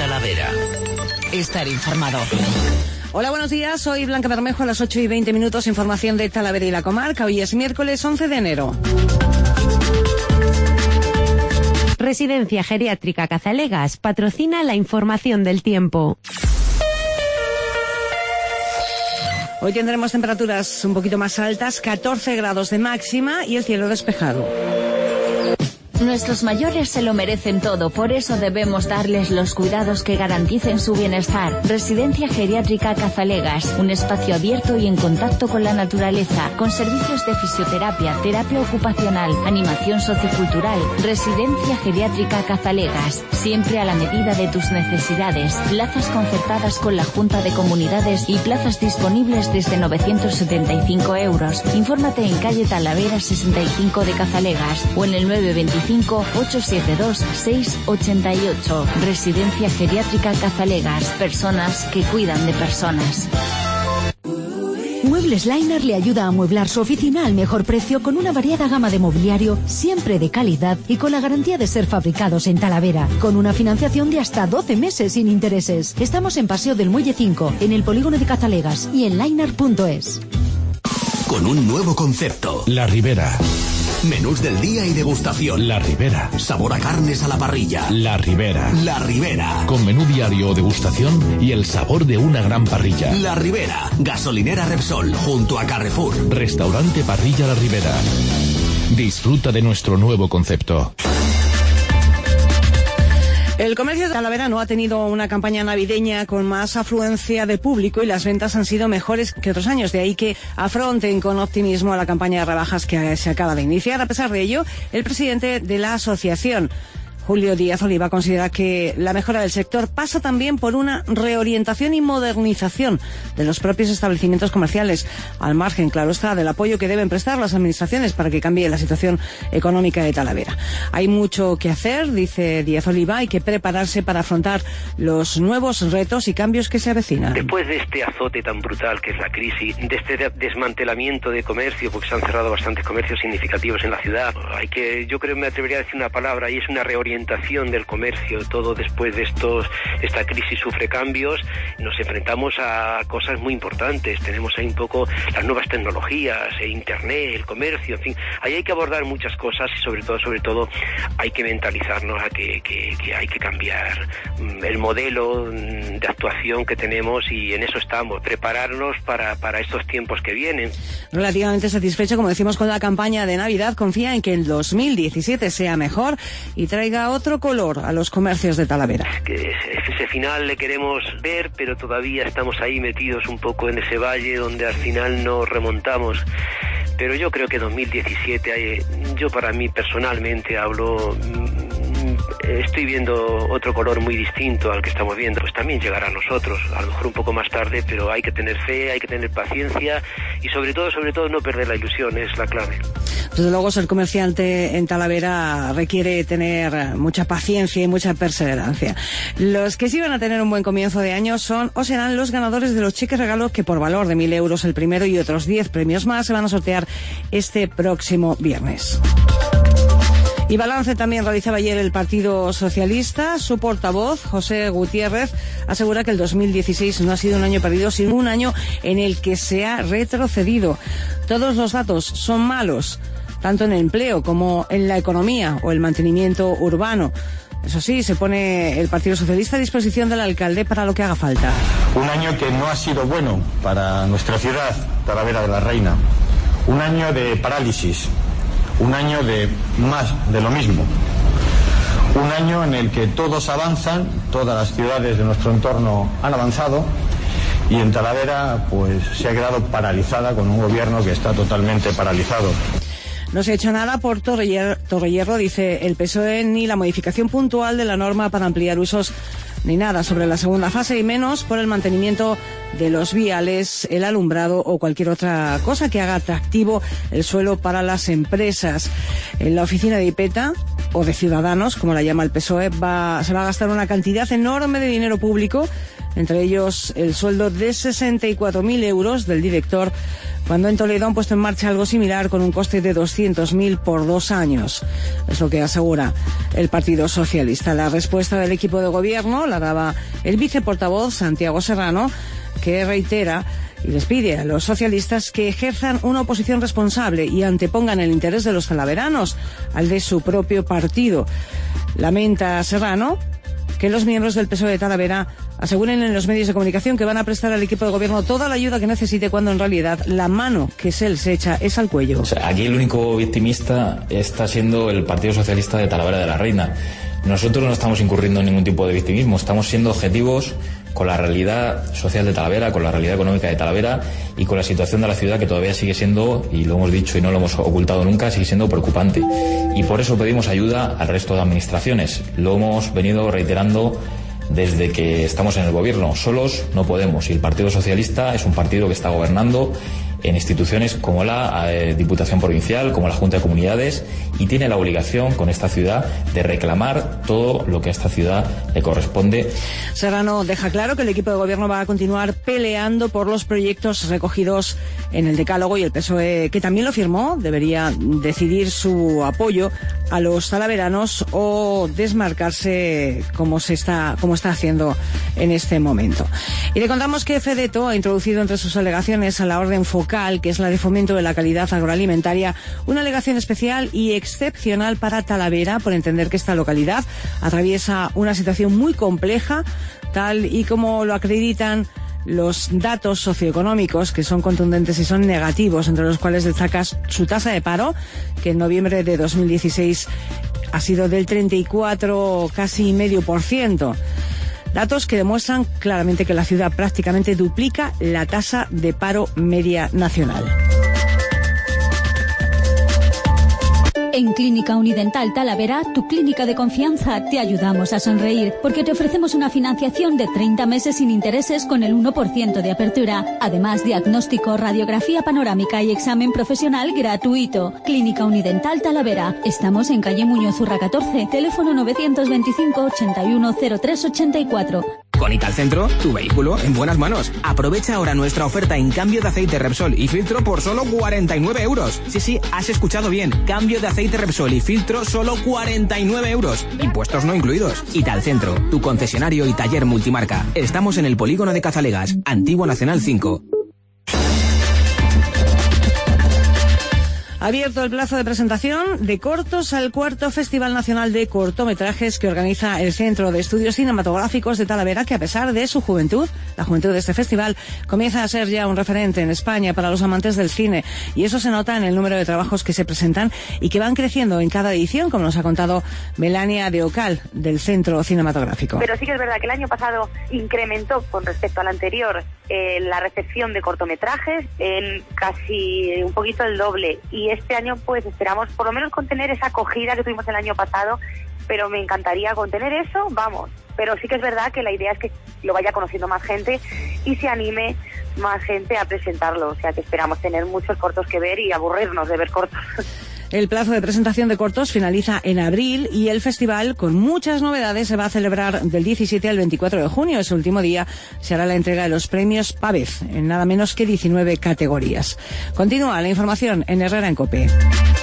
Talavera. Estar informado. Hola, buenos días. Soy Blanca Bermejo. A las 8:20, información de Talavera y la comarca. Hoy es miércoles 11 de enero. Residencia Geriátrica Cazalegas patrocina la información del tiempo. Hoy tendremos temperaturas un poquito más altas, 14 grados de máxima y el cielo despejado. Nuestros mayores se lo merecen todo, por eso debemos darles los cuidados que garanticen su bienestar. Residencia Geriátrica Cazalegas, un espacio abierto y en contacto con la naturaleza, con servicios de fisioterapia, terapia ocupacional, animación sociocultural. Residencia Geriátrica Cazalegas, siempre a la medida de tus necesidades. Plazas concertadas con la Junta de Comunidades y plazas disponibles desde 975 euros. Infórmate en calle Talavera 65 de Cazalegas o en el 925 872 688. Residencia Geriátrica Cazalegas. Personas que cuidan de personas. Muebles Liner le ayuda a amueblar su oficina al mejor precio con una variada gama de mobiliario siempre de calidad y con la garantía de ser fabricados en Talavera, con una financiación de hasta 12 meses sin intereses. Estamos en Paseo del Muelle 5, en el polígono de Cazalegas y en liner.es. Con un nuevo concepto. La Ribera. Menús del día y degustación. La Ribera. Sabor a carnes a la parrilla. La Ribera. La Ribera. Con menú diario o degustación y el sabor de una gran parrilla. La Ribera. Gasolinera Repsol, junto a Carrefour. Restaurante Parrilla La Ribera. Disfruta de nuestro nuevo concepto. El comercio de Talavera no ha tenido una campaña navideña con más afluencia de público y las ventas han sido mejores que otros años. De ahí que afronten con optimismo la campaña de rebajas que se acaba de iniciar. A pesar de ello, el presidente de la asociación, Julio Díaz Oliva, considera que la mejora del sector pasa también por una reorientación y modernización de los propios establecimientos comerciales, al margen, claro está, del apoyo que deben prestar las administraciones para que cambie la situación económica de Talavera. Hay mucho que hacer, dice Díaz Oliva, hay que prepararse para afrontar los nuevos retos y cambios que se avecinan. Después de este azote tan brutal que es la crisis, de este desmantelamiento de comercio, porque se han cerrado bastantes comercios significativos en la ciudad, yo creo que me atrevería a decir una palabra, y es una reorientación del comercio. Todo después de esta crisis sufre cambios, nos enfrentamos a cosas muy importantes. Tenemos ahí un poco las nuevas tecnologías, internet, el comercio, en fin, ahí hay que abordar muchas cosas y sobre todo hay que mentalizarnos a que hay que cambiar el modelo de actuación que tenemos, y en eso estamos, prepararnos para estos tiempos que vienen. Relativamente satisfecho, como decimos, con la campaña de Navidad, confía en que el 2017 sea mejor y traiga otro color a los comercios de Talavera. Que ese final le queremos ver, pero todavía estamos ahí metidos un poco en ese valle donde al final nos remontamos. Pero yo creo que 2017, yo para mí personalmente hablo, estoy viendo otro color muy distinto al que estamos viendo. Pues también llegará a nosotros, a lo mejor un poco más tarde, pero hay que tener fe, hay que tener paciencia y sobre todo no perder la ilusión, es la clave. Desde luego, ser comerciante en Talavera requiere tener mucha paciencia y mucha perseverancia. Los que sí van a tener un buen comienzo de año son o serán los ganadores de los cheques regalos, que por valor de 1.000 euros el primero y otros 10 premios más se van a sortear este próximo viernes. Y balance también realizaba ayer el Partido Socialista. Su portavoz, José Gutiérrez, asegura que el 2016 no ha sido un año perdido, sino un año en el que se ha retrocedido. Todos los datos son malos, tanto en el empleo como en la economía o el mantenimiento urbano. Eso sí, se pone el Partido Socialista a disposición del alcalde para lo que haga falta. Un año que no ha sido bueno para nuestra ciudad, Talavera de la Reina. Un año de parálisis. Un año de más de lo mismo. Un año en el que todos avanzan, todas las ciudades de nuestro entorno han avanzado, y en Talavera pues se ha quedado paralizada con un gobierno que está totalmente paralizado. No se ha hecho nada por Torrehierro, dice el PSOE, ni la modificación puntual de la norma para ampliar usos, ni nada sobre la segunda fase, y menos por el mantenimiento de los viales, el alumbrado o cualquier otra cosa que haga atractivo el suelo para las empresas. En la oficina de Ipeta o de ciudadanos, como la llama el PSOE, se va a gastar una cantidad enorme de dinero público, entre ellos el sueldo de 64.000 euros del director, cuando en Toledo han puesto en marcha algo similar con un coste de 200.000 por 2 años. Es lo que asegura el Partido Socialista. La respuesta del equipo de gobierno la daba el viceportavoz Santiago Serrano, que reitera y les pide a los socialistas que ejerzan una oposición responsable y antepongan el interés de los talaveranos al de su propio partido. Lamenta Serrano que los miembros del PSOE de Talavera aseguren en los medios de comunicación que van a prestar al equipo de gobierno toda la ayuda que necesite, cuando en realidad la mano que se les echa es al cuello. O sea, aquí el único victimista está siendo el Partido Socialista de Talavera de la Reina. Nosotros no estamos incurriendo en ningún tipo de victimismo, estamos siendo objetivos con la realidad social de Talavera, con la realidad económica de Talavera y con la situación de la ciudad, que todavía sigue siendo, y lo hemos dicho y no lo hemos ocultado nunca, sigue siendo preocupante. Y por eso pedimos ayuda al resto de administraciones. Lo hemos venido reiterando desde que estamos en el gobierno. Solos no podemos, y el Partido Socialista es un partido que está gobernando en instituciones como la Diputación Provincial, como la Junta de Comunidades, y tiene la obligación con esta ciudad de reclamar todo lo que a esta ciudad le corresponde. Serrano deja claro que el equipo de gobierno va a continuar peleando por los proyectos recogidos en el decálogo, y el PSOE, que también lo firmó, debería decidir su apoyo a los talaveranos o desmarcarse como está haciendo en este momento. Y le contamos que Fedeto ha introducido entre sus alegaciones a la orden focal, que es la de fomento de la calidad agroalimentaria, una alegación especial y excepcional para Talavera, por entender que esta localidad atraviesa una situación muy compleja, tal y como lo acreditan los datos socioeconómicos, que son contundentes y son negativos, entre los cuales destaca su tasa de paro, que en noviembre de 2016 ha sido del 34, casi %. Datos que demuestran claramente que la ciudad prácticamente duplica la tasa de paro media nacional. En Clínica Unidental Talavera, tu clínica de confianza, te ayudamos a sonreír, porque te ofrecemos una financiación de 30 meses sin intereses con el 1% de apertura. Además, diagnóstico, radiografía panorámica y examen profesional gratuito. Clínica Unidental Talavera. Estamos en calle Muñoz Urra 14, teléfono 925 81 03 84. Con Italcentro, tu vehículo en buenas manos. Aprovecha ahora nuestra oferta en cambio de aceite Repsol y filtro por solo 49 euros. Sí, has escuchado bien. Cambio de aceite Repsol y filtro solo 49 euros. Impuestos no incluidos. Italcentro, tu concesionario y taller multimarca. Estamos en el polígono de Cazalegas, Antigua Nacional 5. Abierto el plazo de presentación de cortos al cuarto Festival Nacional de Cortometrajes que organiza el Centro de Estudios Cinematográficos de Talavera, que a pesar de su juventud, la juventud de este festival, comienza a ser ya un referente en España para los amantes del cine. Y eso se nota en el número de trabajos que se presentan y que van creciendo en cada edición, como nos ha contado Melania de Ocal, del Centro Cinematográfico. Pero sí que es verdad que el año pasado incrementó con respecto al anterior la recepción de cortometrajes en casi un poquito el doble, y este año pues esperamos por lo menos contener esa acogida que tuvimos el año pasado, pero me encantaría contener eso, vamos. Pero sí que es verdad que la idea es que lo vaya conociendo más gente y se anime más gente a presentarlo, o sea que esperamos tener muchos cortos que ver y aburrirnos de ver cortos. El plazo de presentación de cortos finaliza en abril y el festival, con muchas novedades, se va a celebrar del 17 al 24 de junio. Ese último día se hará la entrega de los premios Pavez en nada menos que 19 categorías. Continúa la información en Herrera en COPE.